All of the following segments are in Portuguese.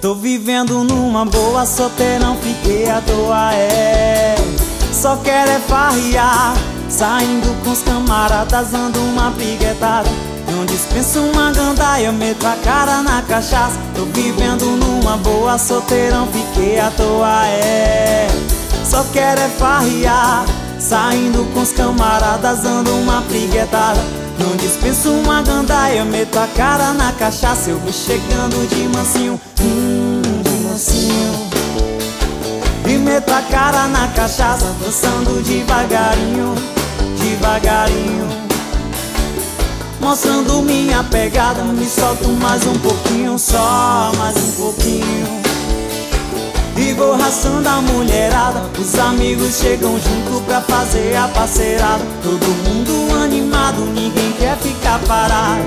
Tô vivendo numa boa, solteirão, fiquei à toa, só quero é farrear, saindo com os camaradas, dando uma briguetada. Não dispenso uma gandaia, meto a cara na cachaça. Tô vivendo numa boa, solteirão, fiquei à toa, só quero é farrear, saindo com os camaradas, dando uma briguetada. Não dispenso uma gandaia, meto a cara na cachaça. Eu vou chegando de mansinho, de mansinho, e meto a cara na cachaça, dançando devagarinho, devagarinho, mostrando minha pegada. Me solto mais um pouquinho, só mais um pouquinho, e vou raçando a mulherada. Os amigos chegam junto pra fazer a parceirada. Todo mundo animado, ninguém quer ficar parado.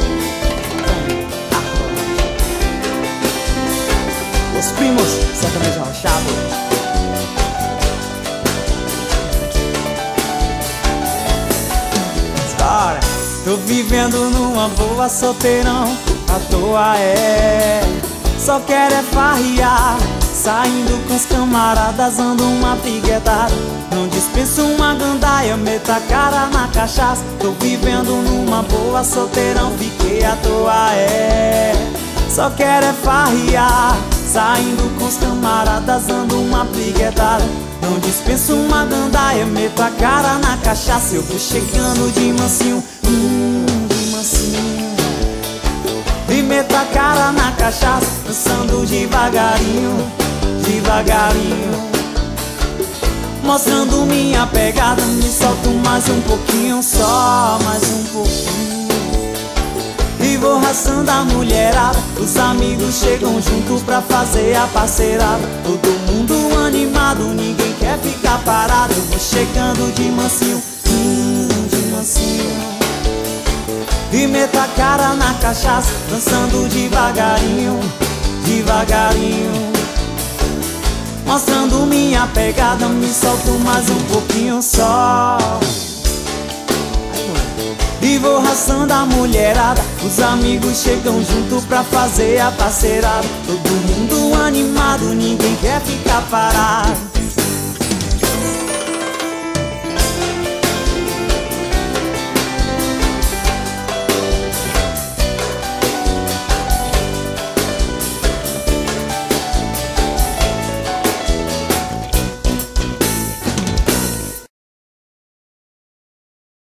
Os primos, sertanejo arrochado. História. Tô vivendo numa boa, solteirão, à toa, só quero é farrear, saindo com os camaradas, dando uma briguetada. Não dispenso uma gandaia, meto a cara na cachaça. Tô vivendo numa boa, solteirão, fiquei à toa, só quero é farrear, saindo com os camaradas, dando uma briguetada. Não dispenso uma gandaia, meto a cara na cachaça. Eu vou chegando de mansinho, de mansinho, e meto a cara na cachaça, dançando devagarinho, devagarinho, mostrando minha pegada. Me solto mais um pouquinho, só mais um pouquinho, e vou raçando a mulherada. Os amigos chegam junto pra fazer a parceirada. Todo mundo animado, ninguém quer ficar parado. Eu vou chegando de mansinho, de mansinho, e meto a cara na cachaça, dançando devagarinho, devagarinho, mostrando minha pegada. Me solto mais um pouquinho só, e vou raçando a mulherada. Os amigos chegam junto pra fazer a parceirada. Todo mundo animado, ninguém quer ficar parado.